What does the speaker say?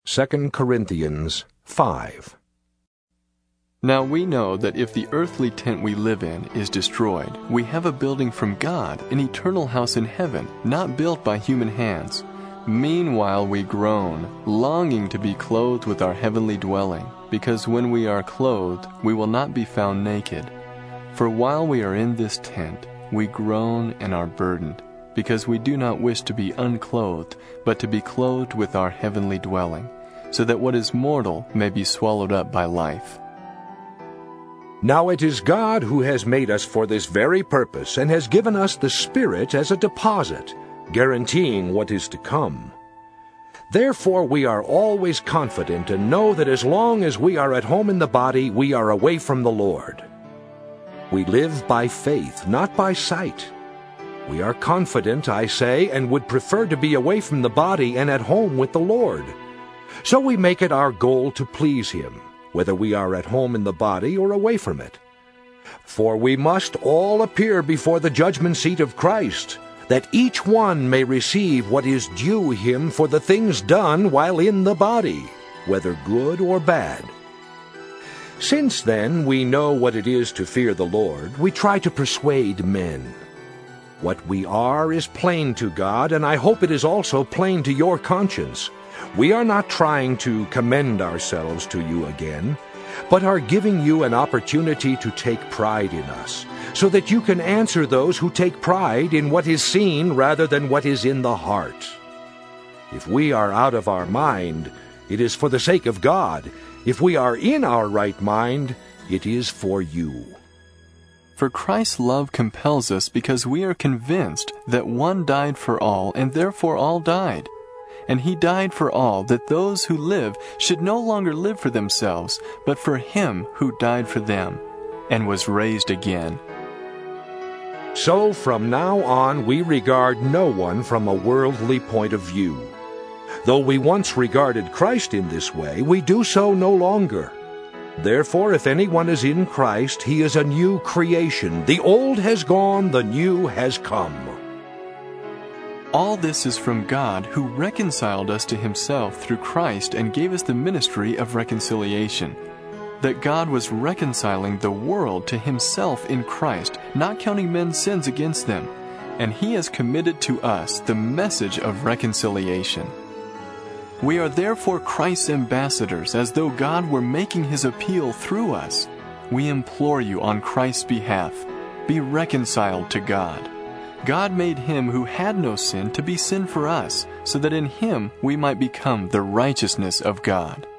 2 Corinthians 5. Now we know that if the earthly tent we live in is destroyed, we have a building from God, an eternal house in heaven, not built by human hands. Meanwhile we groan, longing to be clothed with our heavenly dwelling, because when we are clothed, we will not be found naked. For while we are in this tent, we groan and are burdened, because we do not wish to be unclothed, but to be clothed with our heavenly dwelling, so that what is mortal may be swallowed up by life. Now it is God who has made us for this very purpose, and has given us the Spirit as a deposit, guaranteeing what is to come. Therefore we are always confident and know that as long as we are at home in the body, we are away from the Lord. We live by faith, not by sight. We are confident, I say, and would prefer to be away from the body and at home with the Lord. So we make it our goal to please Him, whether we are at home in the body or away from it. For we must all appear before the judgment seat of Christ, that each one may receive what is due him for the things done while in the body, whether good or bad. Since then we know what it is to fear the Lord, we try to persuade men. What we are is plain to God, and I hope it is also plain to your conscience. We are not trying to commend ourselves to you again, but are giving you an opportunity to take pride in us, so that you can answer those who take pride in what is seen rather than what is in the heart. If we are out of our mind, it is for the sake of God. If we are in our right mind, it is for you. For Christ's love compels us because we are convinced that one died for all, and therefore all died. And He died for all, that those who live should no longer live for themselves, but for Him who died for them, and was raised again. So from now on we regard no one from a worldly point of view. Though we once regarded Christ in this way, we do so no longer. Therefore, if anyone is in Christ, he is a new creation. The old has gone, the new has come. All this is from God, who reconciled us to Himself through Christ and gave us the ministry of reconciliation. That God was reconciling the world to Himself in Christ, not counting men's sins against them. And He has committed to us the message of reconciliation. We are therefore Christ's ambassadors, as though God were making His appeal through us. We implore you on Christ's behalf, be reconciled to God. God made Him who had no sin to be sin for us, so that in Him we might become the righteousness of God.